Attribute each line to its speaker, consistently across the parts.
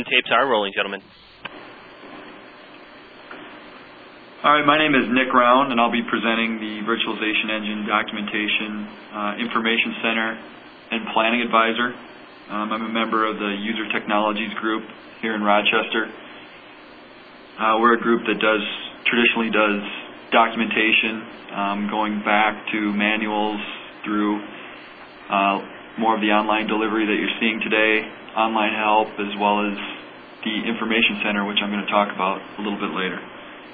Speaker 1: And tapes are rolling, gentlemen.
Speaker 2: All right, my name is Nick Round, and I'll be presenting the Virtualization Engine Documentation Information Center and Planning Advisor. I'm a member of the User Technologies group here in Rochester. We're a group that traditionally does documentation, going back to manuals through more of the online delivery that you're seeing today, online help, as well as the Information Center, which I'm going to talk about a little bit later.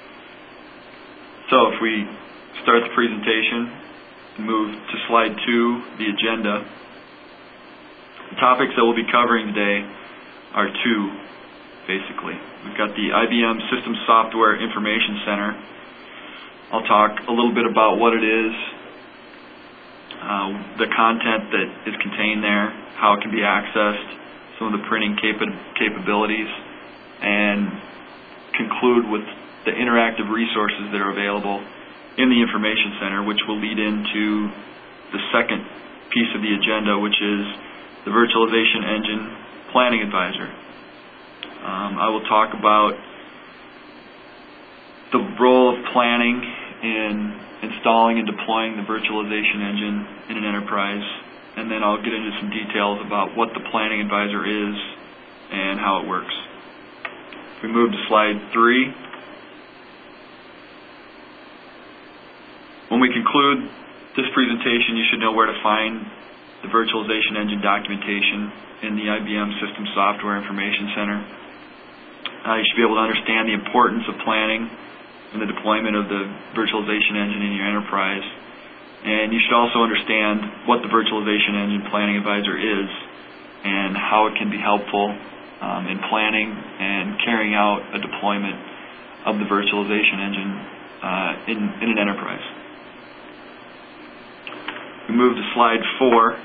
Speaker 2: So if we start the presentation and move to slide 2, the agenda, the topics that we'll be covering today are two, basically. We've got the IBM System Software Information Center. I'll talk a little bit about what it is, the content that is contained there, how it can be accessed, some of the printing capabilities, and conclude with the interactive resources that are available in the Information Center, which will lead into the second piece of the agenda, which is the Virtualization Engine Planning Advisor. I will talk about the role of planning in installing and deploying the virtualization engine in an enterprise, and then I'll get into some details about what the Planning Advisor is and how it works. If we move to slide 3, when we conclude this presentation, you should know where to find the Virtualization Engine documentation in the IBM System Software Information Center. You should be able to understand the importance of planning and the deployment of the virtualization engine in your enterprise. And you should also understand what the Virtualization Engine Planning Advisor is and how it can be helpful in planning and carrying out a deployment of the virtualization engine in an enterprise. We move to slide 4.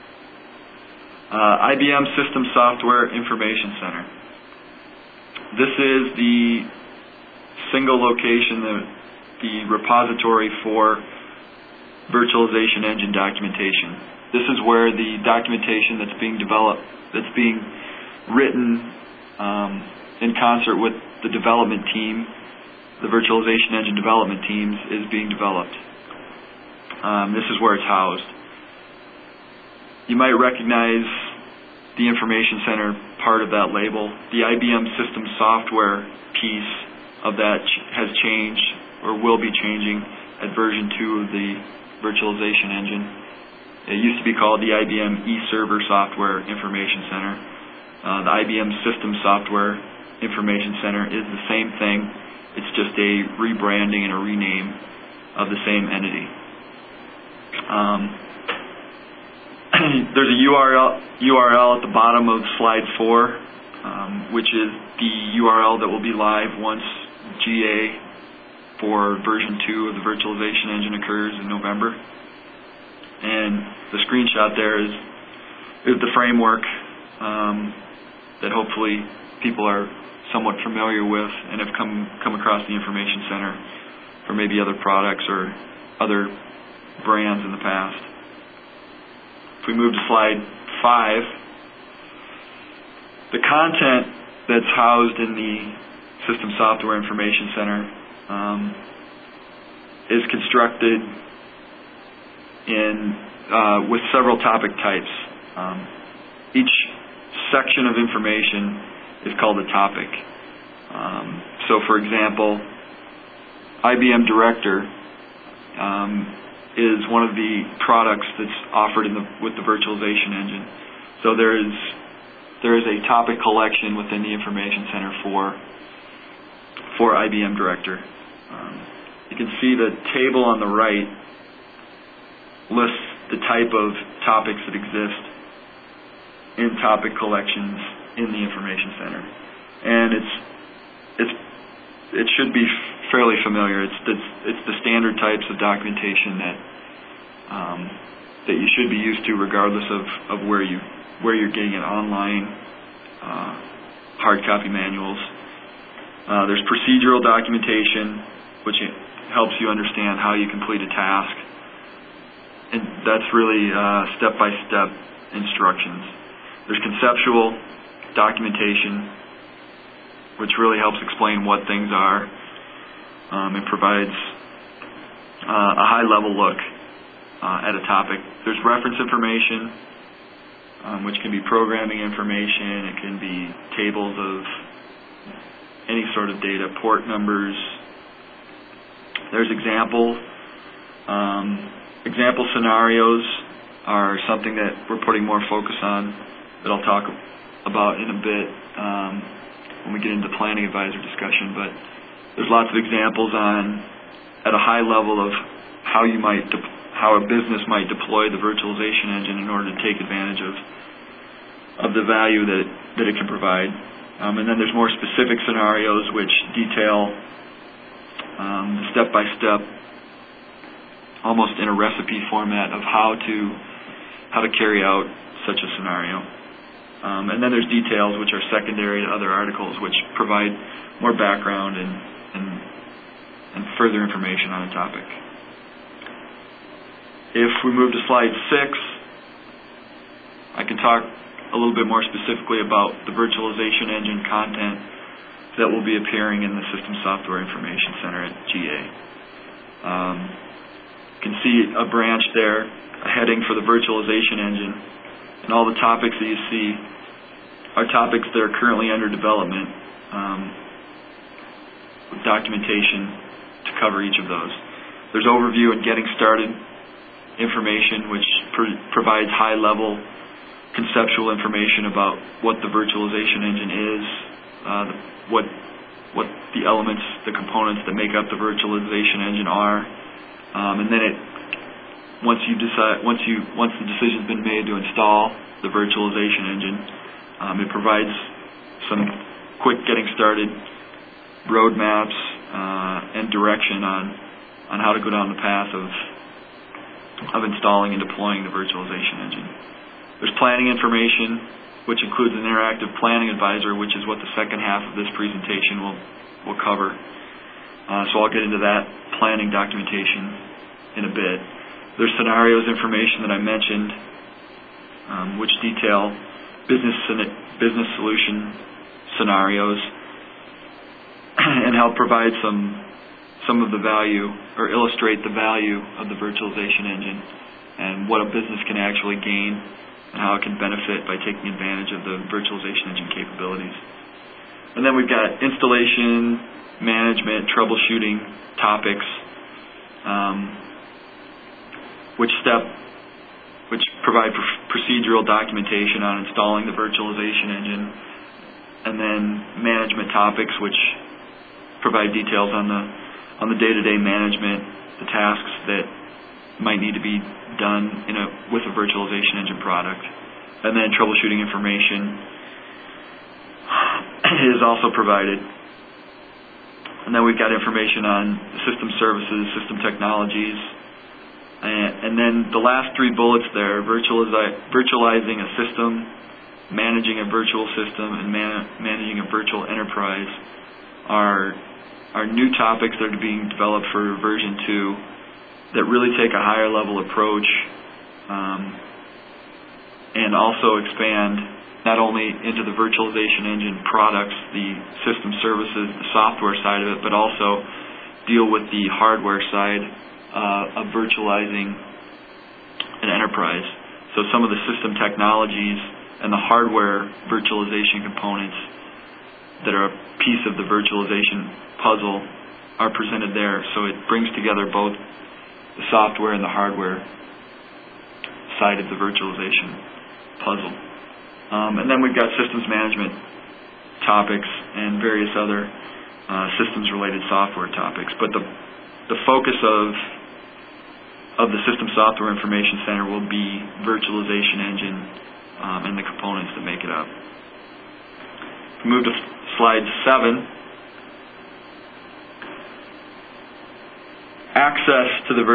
Speaker 2: IBM System Software Information Center. This is the single location, the repository for virtualization engine documentation. This is where the documentation that's being developed, that's being written in concert with the development team, the virtualization engine development teams, is being developed. This is where it's housed. You might recognize the Information Center part of that label. The IBM System Software piece of that has changed, or will be changing, at version 2 of the virtualization engine. It used to be called the IBM eServer Software Information Center. The IBM System Software Information Center is the same thing. It's just a rebranding and a rename of the same entity. There's a URL at the bottom of slide 4, which is the URL that will be live once GA for version 2 of the virtualization engine occurs in November. And the screenshot there is the framework that hopefully people are somewhat familiar with and have come across the Information Center for maybe other products or other brands in the past. If we move to slide 5, the content that's housed in the System Software Information Center is constructed with several topic types. Each section of information is called a topic. So, for example, IBM Director is one of the products that's offered with the virtualization engine. So there is a topic collection within the Information Center for IBM Director. You can see the table on the right lists the type of topics that exist in topic collections in the Information Center, and it should be fairly familiar. It's the standard types of documentation that you should be used to, regardless of where you're getting it, online, hard copy manuals. There's procedural documentation, which helps you understand how you complete a task, and that's really step-by-step instructions. There's conceptual documentation, which really helps explain what things are and provides a high-level look at a topic. There's reference information, which can be programming information. It can be tables of any sort of data, port numbers. There's example scenarios are something that we're putting more focus on that I'll talk about in a bit when we get into planning advisor discussion. But there's lots of examples at a high level of how a business might deploy the virtualization engine in order to take advantage of the value that it can provide. And then there's more specific scenarios which detail step-by-step, almost in a recipe format, of how to carry out such a scenario. And then there's details which are secondary to other articles which provide more background and further information on a topic. If we move to slide 6, I can talk a little bit more specifically about the virtualization engine content that will be appearing in the System Software Information Center at GA. You can see a branch there, a heading for the virtualization engine, and all the topics that you see are topics that are currently under development, with documentation to cover each of those. There's overview and getting started information, which provides high-level conceptual information about what the virtualization engine is, what the elements, the components that make up the virtualization engine are, and then once the decision's been made to install the virtualization engine, it provides some quick getting started roadmaps and direction on how to go down the path of installing and deploying the virtualization engine. There's planning information, which includes an interactive planning advisor, which is what the second half of this presentation will cover. So I'll get into that planning documentation in a bit. There's scenarios information that I mentioned, which detail business solution scenarios and help provide some of the value, or illustrate the value of the virtualization engine and what a business can actually gain and how it can benefit by taking advantage of the virtualization engine capabilities. And then we've got installation, management, troubleshooting topics, which provide procedural documentation on installing the virtualization engine, and then management topics, which provide details on the day-to-day management, the tasks that might need to be done with a virtualization engine product. And then troubleshooting information is also provided. And then we've got information on system services, system technologies, and then the last 3 bullets there: virtualizing a system, managing a virtual system, and managing a virtual enterprise are new topics that are being developed for version 2 that really take a higher level approach and also expand not only into the virtualization engine products, the system services, the software side of it, but also deal with the hardware side of virtualizing an enterprise. So some of the system technologies and the hardware virtualization components that are a piece of the virtualization puzzle are presented there. So it brings together both the software and the hardware side of the virtualization puzzle. And then we've got systems management topics and various other systems-related software topics. But the focus of the System Software Information Center will be virtualization engine and the components that make it up. If we move to slide 7, access to the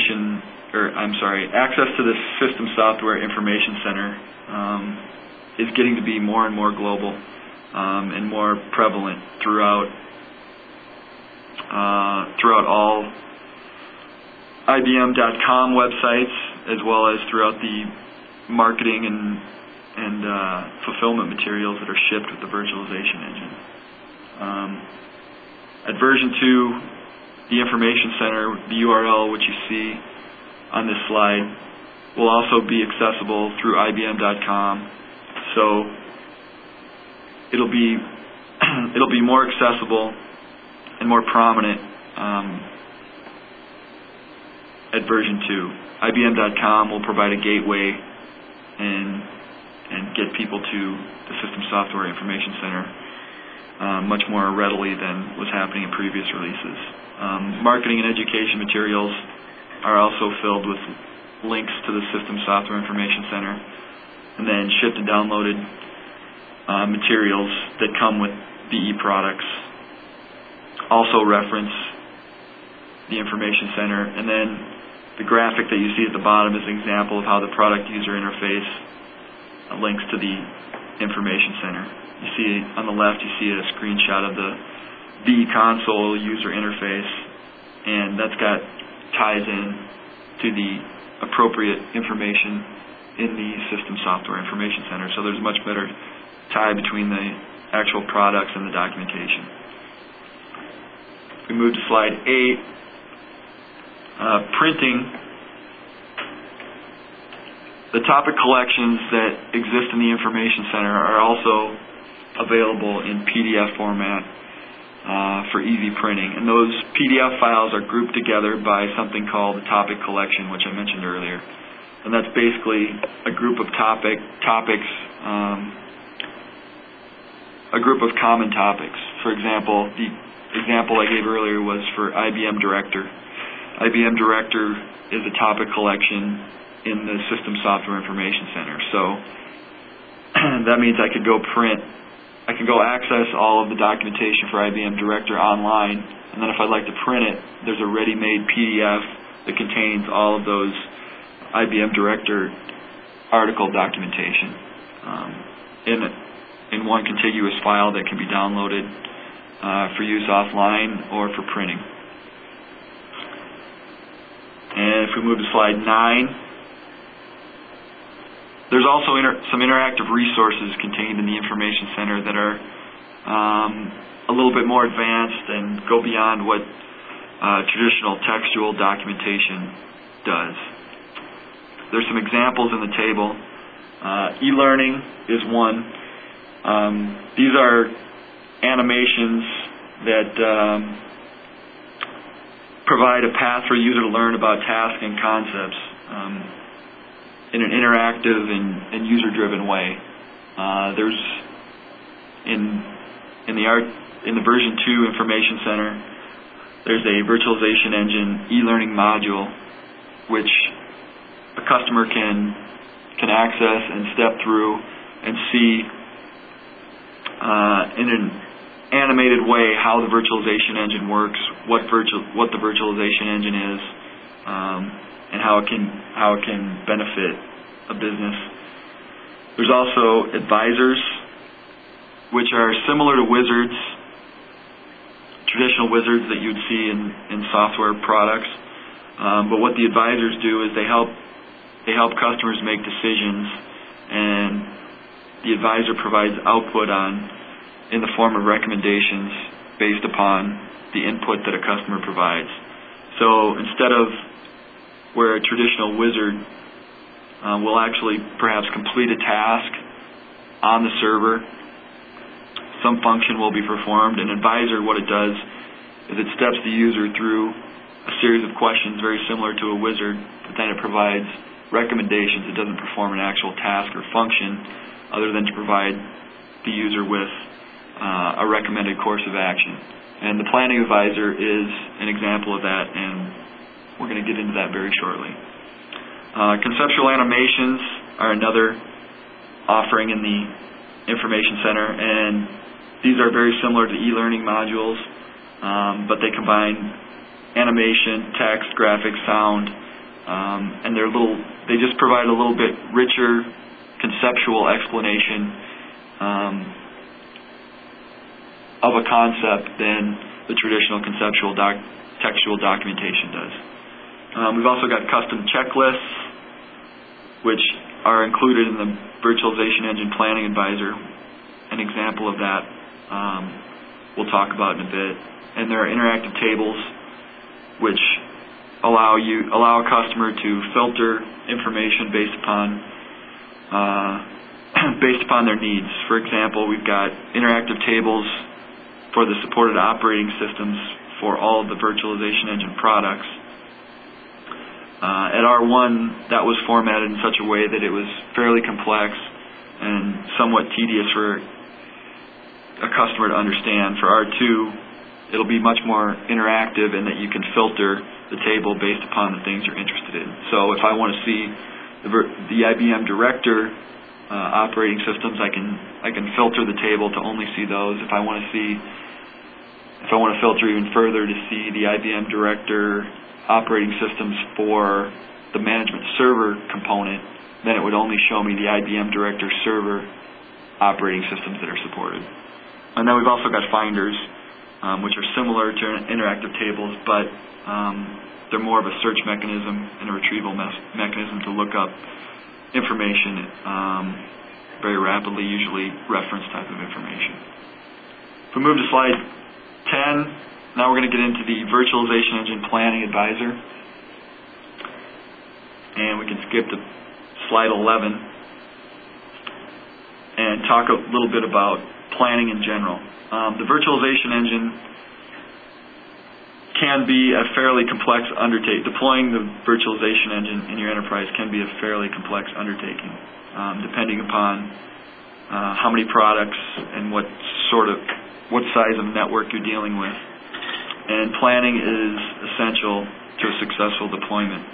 Speaker 2: System Software Information Center is getting to be more and more global and more prevalent throughout all IBM.com websites, as well as throughout the marketing and fulfillment materials that are shipped with the virtualization engine. At version 2, the Information Center, the URL which you see on this slide, will also be accessible through IBM.com. So it'll be more accessible and more prominent at version 2. IBM.com will provide a gateway and get people to the System Software Information Center much more readily than was happening in previous releases. Marketing and education materials are also filled with links to the System Software Information Center, and then shipped and downloaded materials that come with BE products also reference the Information Center, and then the graphic that you see at the bottom is an example of how the product user interface links to the Information Center. You see on the left, you see a screenshot of the BE console user interface, and that's got ties in to the appropriate information in the System Software Information Center. So there's a much better tie between the actual products and the documentation. We move to slide 8. Printing. The topic collections that exist in the Information Center are also available in PDF format for easy printing. And those PDF files are grouped together by something called the topic collection, which I mentioned earlier. And that's basically a group of topics, a group of common topics. For example, the example I gave earlier was for IBM Director. IBM Director is a topic collection in the System Software Information Center. So that means I could go access all of the documentation for IBM Director online, and then if I'd like to print it, there's a ready-made PDF that contains all of those IBM Director article documentation in one contiguous file that can be downloaded for use offline or for printing. And if we move to slide 9, there's also some interactive resources contained in the Information Center that are a little bit more advanced and go beyond what traditional textual documentation does. There's some examples in the table. E-learning is one. These are animations that provide a path for a user to learn about tasks and concepts in an interactive and user-driven way. There's in the version 2 Information Center, there's a virtualization engine e-learning module which a customer can access and step through and see in an animated way how the virtualization engine works, what the virtualization engine is, and how it can benefit a business. There's also advisors, which are similar to wizards, traditional wizards that you'd see in software products. But what the advisors do is they help customers make decisions, and the advisor provides output in the form of recommendations based upon the input that a customer provides. So instead of where a traditional wizard will actually perhaps complete a task on the server, some function will be performed. An advisor, what it does is it steps the user through a series of questions very similar to a wizard, but then it provides recommendations. It doesn't perform an actual task or function other than to provide the user with a recommended course of action. And the planning advisor is an example of that, and we're going to get into that very shortly. Conceptual animations are another offering in the Information Center, and these are very similar to e-learning modules, but they combine animation, text, graphics, sound, and they just provide a little bit richer conceptual explanation of a concept than the traditional conceptual textual documentation does. We've also got custom checklists, which are included in the Virtualization Engine Planning Advisor. An example of that we'll talk about in a bit. And there are interactive tables which allow a customer to filter information based upon their needs. For example, we've got interactive tables for the supported operating systems for all of the virtualization engine products. At R1, that was formatted in such a way that it was fairly complex and somewhat tedious for a customer to understand. For R2, it'll be much more interactive in that you can filter the table based upon the things you're interested in. So if I want to see the IBM Director operating systems, I can filter the table to only see those. If I want to filter even further to see the IBM Director operating systems for the management server component, then it would only show me the IBM Director server operating systems that are supported. And then we've also got finders, which are similar to interactive tables, but they're more of a search mechanism and a retrieval mechanism to look up information very rapidly, usually reference type of information. If we move to slide 10, now we're going to get into the Virtualization Engine Planning Advisor. And we can skip to slide 11 and talk a little bit about planning in general. The virtualization engine can be a fairly complex undertaking. Deploying the virtualization engine in your enterprise can be a fairly complex undertaking, depending upon how many products and what size of network you're dealing with. And planning is essential to a successful deployment.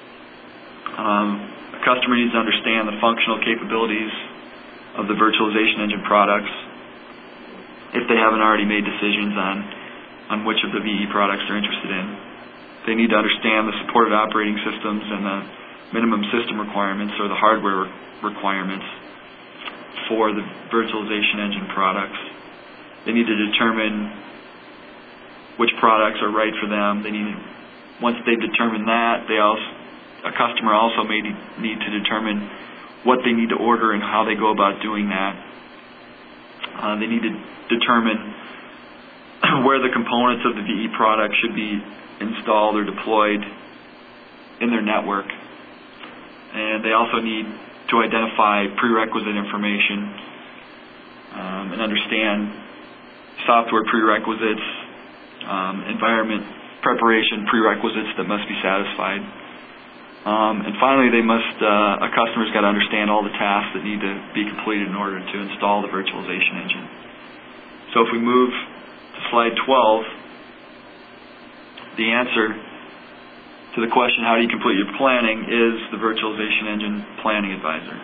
Speaker 2: A customer needs to understand the functional capabilities of the virtualization engine products if they haven't already made decisions on which of the VE products they're interested in. They need to understand the supported operating systems and the minimum system requirements or the hardware requirements for the virtualization engine products. They need to determine which products are right for them. Once they've determined that, a customer also may need to determine what they need to order and how they go about doing that. They need to determine where the components of the VE product should be installed or deployed in their network. And they also need to identify prerequisite information and understand software prerequisites, environment preparation prerequisites that must be satisfied. And finally, a customer's got to understand all the tasks that need to be completed in order to install the virtualization engine. So if we move to slide 12, the answer to the question, how do you complete your planning, is the Virtualization Engine Planning Advisor.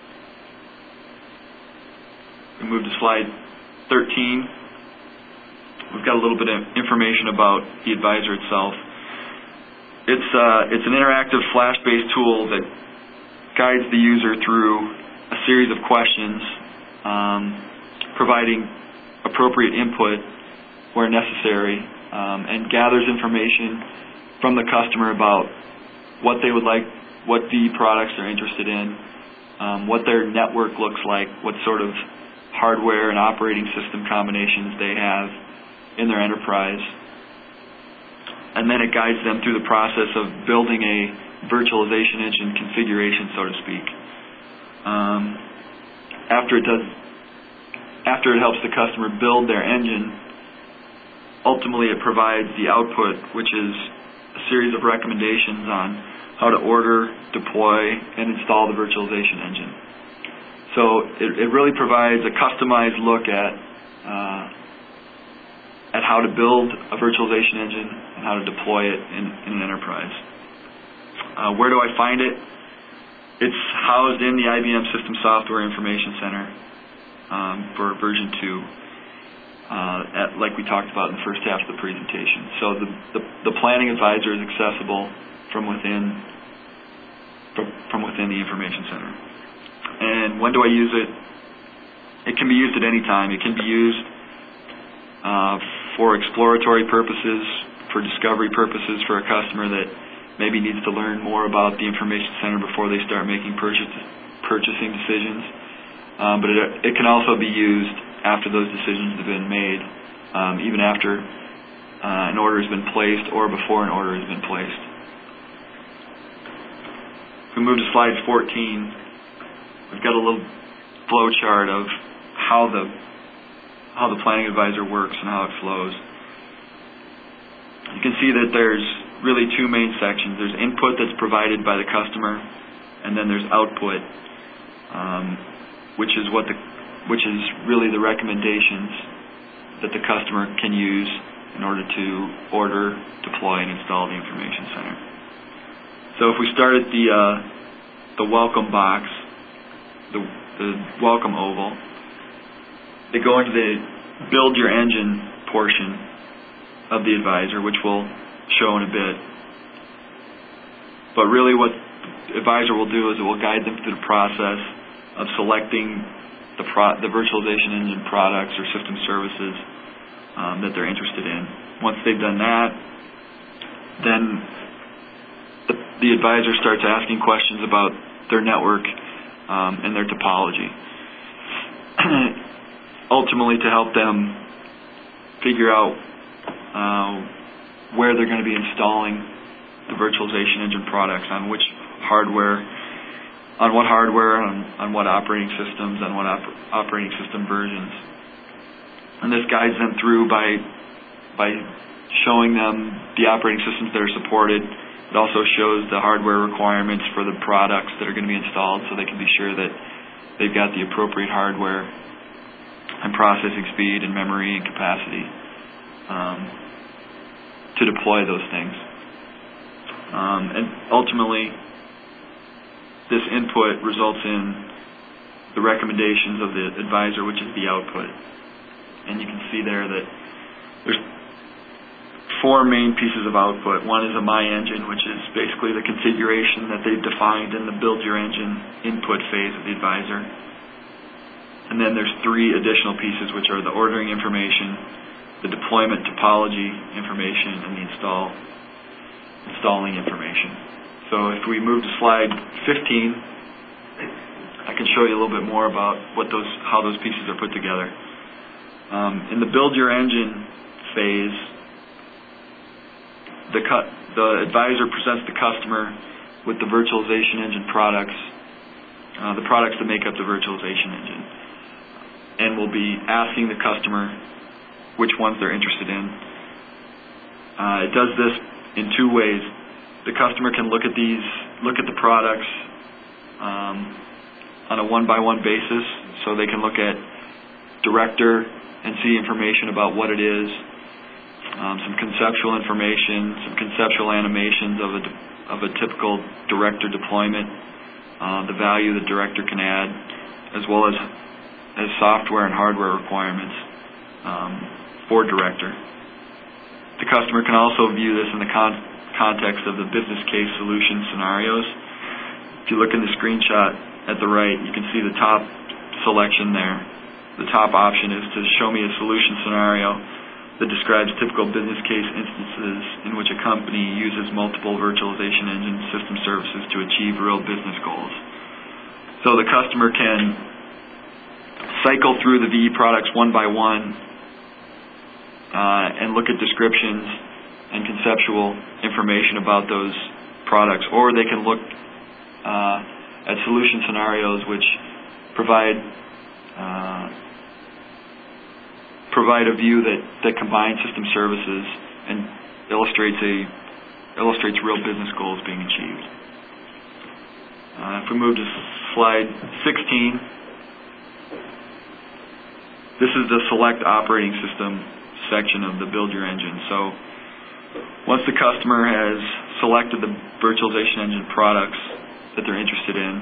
Speaker 2: We move to slide 13. We've got a little bit of information about the advisor itself. It's an interactive flash-based tool that guides the user through a series of questions, providing appropriate input where necessary, and gathers information from the customer about what they would like, what VE products they're interested in, what their network looks like, what sort of hardware and operating system combinations they have in their enterprise. And then it guides them through the process of building a virtualization engine configuration, so to speak. After it helps the customer build their engine, ultimately it provides the output, which is a series of recommendations on how to order, deploy, and install the virtualization engine. So it really provides a customized look at how to build a virtualization engine and how to deploy it in an enterprise. Where do I find it? It's housed in the IBM System Software Information Center for version 2, like we talked about in the first half of the presentation. So the Planning Advisor is accessible from within the Information Center. And when do I use it? It can be used at any time. It can be used for exploratory purposes, for discovery purposes for a customer that maybe needs to learn more about the Information Center before they start making purchasing decisions. But it can also be used after those decisions have been made even after an order has been placed or before an order has been placed. If we move to slide 14, we've got a little flow chart of how the planning advisor works and how it flows. You can see that there's really two main sections. There's input that's provided by the customer, and then there's output, which is really the recommendations that the customer can use in order to order, deploy, and install the information center. So if we start at the welcome box, the welcome oval, they go into the build your engine portion of the advisor, which we'll show in a bit. But really what the advisor will do is it will guide them through the process of selecting the virtualization engine products or system services that they're interested in. Once they've done that, then the advisor starts asking questions about their network and their topology, ultimately to help them figure out where they're going to be installing the virtualization engine products, on which hardware, on what hardware, on what operating systems, on what operating system versions. And this guides them through by showing them the operating systems that are supported. It also shows the hardware requirements for the products that are going to be installed, so they can be sure that they've got the appropriate hardware and processing speed and memory and capacity to deploy those things. And ultimately, this input results in the recommendations of the advisor, which is the output. And you can see there that there's four main pieces of output. One is a My Engine, which is basically the configuration that they've defined in the Build Your Engine input phase of the advisor. And then there's three additional pieces, which are the ordering information, the deployment topology information, and the installing information. So if we move to slide 15, I can show you a little bit more about how those pieces are put together. In the Build Your Engine phase, the advisor presents the customer with the virtualization engine products, the products that make up the virtualization engine, and will be asking the customer which ones they're interested in. It does this in two ways. The customer can look at the products on a one-by-one basis, so they can look at Director and see information about what it is, some conceptual information, some conceptual animations of a typical Director deployment, the value the Director can add, as well as software and hardware requirements for Director. The customer can also view this in the context of the business case solution scenarios. If you look in the screenshot at the right, you can see the top selection there. The top option is to show me a solution scenario that describes typical business case instances in which a company uses multiple virtualization engine system services to achieve real business goals. So the customer can cycle through the VE products one by one and look at descriptions and conceptual information about those products, or they can look at solution scenarios which provide a view that combines system services and illustrates real business goals being achieved. If we move to slide 16, this is the select operating system section of the Build Your Engine. So once the customer has selected the virtualization engine products that they're interested in,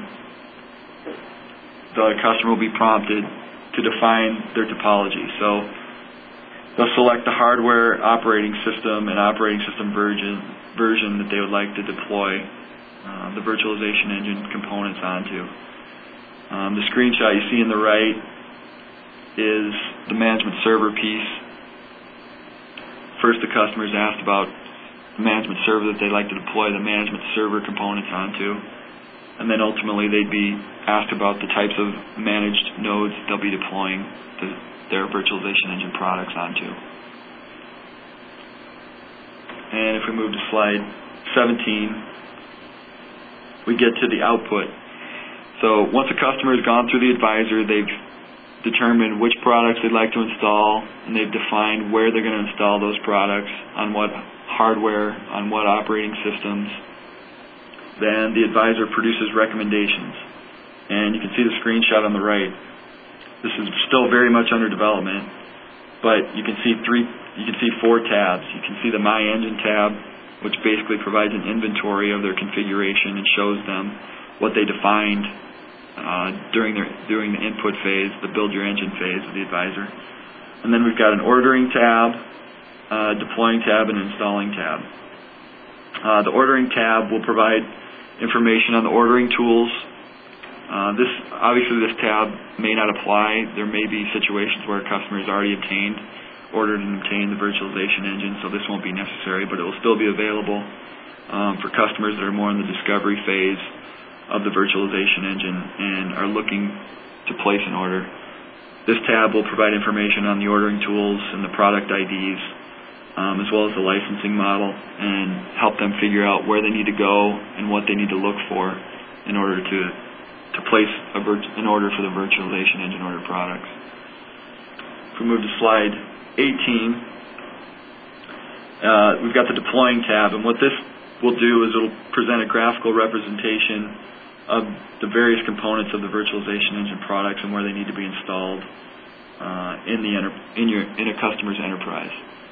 Speaker 2: the customer will be prompted to define their topology. So they'll select the hardware operating system and operating system version that they would like to deploy the virtualization engine components onto. The screenshot you see in the right is the management server piece. First, the customer is asked about the management server that they'd like to deploy the management server components onto. and then ultimately they'd be asked about the types of managed nodes they'll be deploying their virtualization engine products onto. And if we move to slide 17, we get to the output. So once a customer has gone through the advisor, they've determined which products they'd like to install, and they've defined where they're going to install those products, on what hardware, on what operating systems. Then the advisor produces recommendations. And you can see the screenshot on the right. This is still very much under development, but you can see four tabs. You can see the My Engine tab, which basically provides an inventory of their configuration and shows them what they defined during the input phase, the build your engine phase of the advisor. And then we've got an ordering tab, deploying tab, and installing tab. The ordering tab will provide information on the ordering tools. Obviously this tab may not apply. There may be situations where a customer has already ordered and obtained the virtualization engine, so this won't be necessary, but it will still be available for customers that are more in the discovery phase of the virtualization engine and are looking to place an order. This tab will provide information on the ordering tools and the product IDs, as well as the licensing model, and help them figure out where they need to go and what they need to look for in order to place an order for the virtualization engine order products. If we move to slide 18, we've got the deploying tab, and what this will do is it'll present a graphical representation of the various components of the virtualization engine products and where they need to be installed in a customer's enterprise.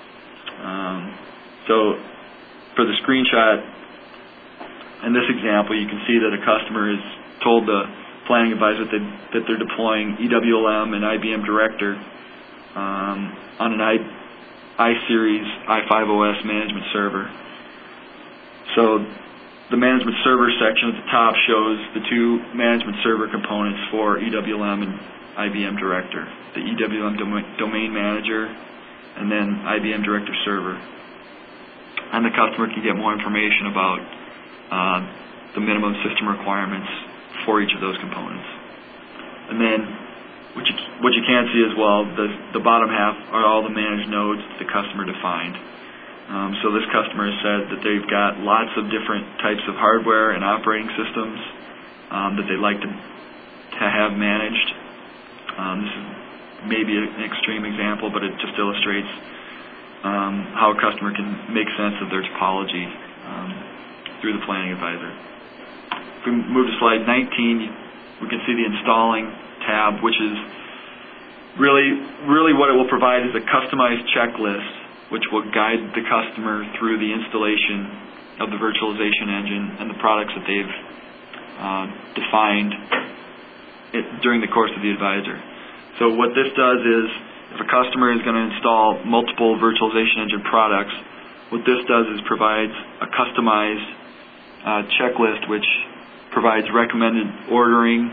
Speaker 2: So for the screenshot in this example, you can see that a customer has told the planning advisor that they're deploying EWLM and IBM Director on an iSeries i5OS management server. So the management server section at the top shows the two management server components for EWLM and IBM Director, the EWLM Domain Manager and then IBM Director Server. And the customer can get more information about the minimum system requirements for each of those components. And then what you can see as well, the bottom half are all the managed nodes that the customer defined. So this customer has said that they've got lots of different types of hardware and operating systems that they'd like to have managed. This is maybe an extreme example, but it just illustrates how a customer can make sense of their topology through the planning advisor. If we move to slide 19, we can see the installing tab, which is really what it will provide is a customized checklist which will guide the customer through the installation of the virtualization engine and the products that they've defined during the course of the advisor. So what this does is, if a customer is going to install multiple virtualization engine products, what this does is provides a customized checklist which provides recommended ordering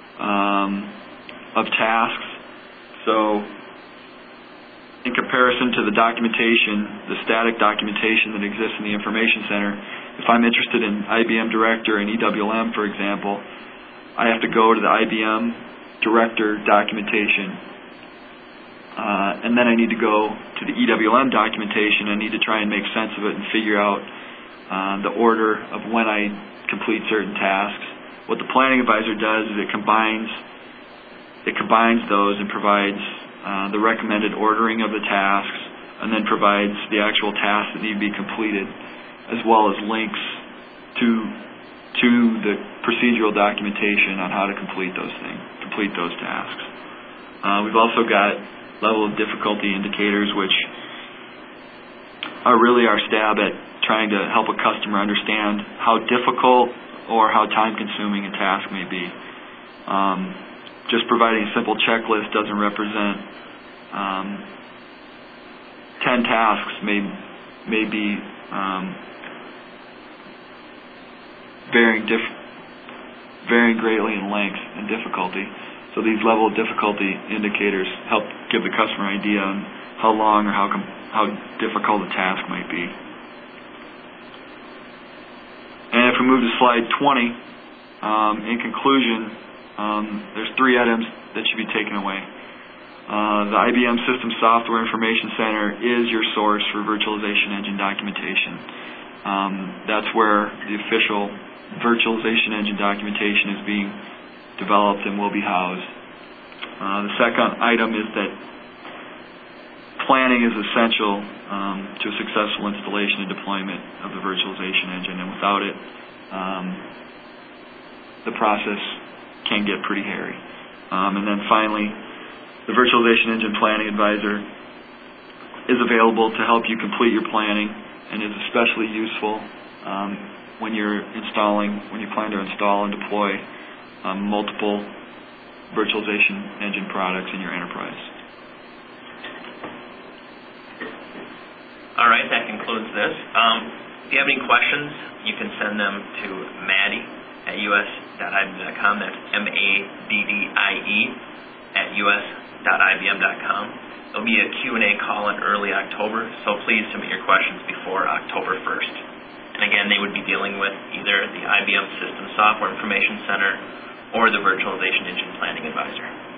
Speaker 2: of tasks. So in comparison to the documentation, the static documentation that exists in the information center, if I'm interested in IBM Director and EWLM, for example, I have to go to the IBM Director documentation, and then I need to go to the EWLM documentation. I need to try and make sense of it and figure out the order of when I complete certain tasks. What the planning advisor does is it combines those and provides the recommended ordering of the tasks, and then provides the actual tasks that need to be completed, as well as links to the procedural documentation on how to complete those tasks. We've also got level of difficulty indicators, which are really our stab at trying to help a customer understand how difficult or how time-consuming a task may be. Just providing a simple checklist doesn't represent 10 tasks may be varying greatly in length and difficulty. So these level of difficulty indicators help give the customer an idea on how long or how difficult a task might be. And if we move to slide 20, in conclusion, there's 3 items that should be taken away. The IBM System Software Information Center is your source for virtualization engine documentation. That's where the official virtualization engine documentation is being developed and will be housed. The second item is that planning is essential to a successful installation and deployment of the virtualization engine, and without it, the process can get pretty hairy. And then finally, the Virtualization Engine Planning Advisor is available to help you complete your planning and is especially useful when you plan to install and deploy multiple virtualization engine products in your enterprise.
Speaker 1: All right, that concludes this. If you have any questions, you can send them to Maddie at us.ibm.com. That's maddie@us.ibm.com. There'll be a Q&A call in early October, so please submit your questions before October 1st. And again, they would be dealing with either the IBM System Software Information Center or the Virtualization Engine Planning Advisor.